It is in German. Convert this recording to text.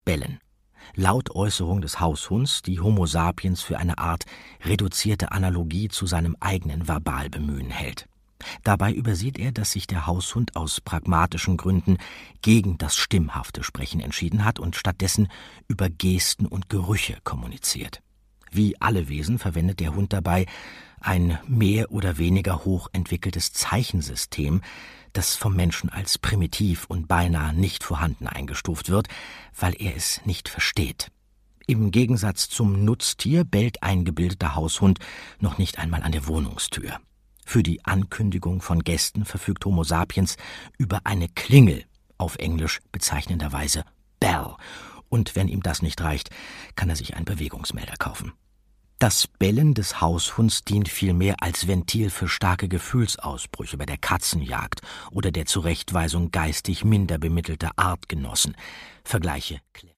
Bellen. Laut Äußerung des Haushunds, die Homo sapiens für eine Art reduzierte Analogie zu seinem eigenen Verbalbemühen hält. Dabei übersieht er, dass sich der Haushund aus pragmatischen Gründen gegen das stimmhafte Sprechen entschieden hat und stattdessen über Gesten und Gerüche kommuniziert. Wie alle Wesen verwendet der Hund dabei ein mehr oder weniger hoch entwickeltes Zeichensystem, das vom Menschen als primitiv und beinahe nicht vorhanden eingestuft wird, weil er es nicht versteht. Im Gegensatz zum Nutztier bellt ein gebildeter Haushund noch nicht einmal an der Wohnungstür. Für die Ankündigung von Gästen verfügt Homo sapiens über eine Klingel, auf Englisch bezeichnenderweise Bell, und wenn ihm das nicht reicht, kann er sich einen Bewegungsmelder kaufen. Das Bellen des Haushunds dient vielmehr als Ventil für starke Gefühlsausbrüche bei der Katzenjagd oder der Zurechtweisung geistig minder bemittelter Artgenossen. Vergleiche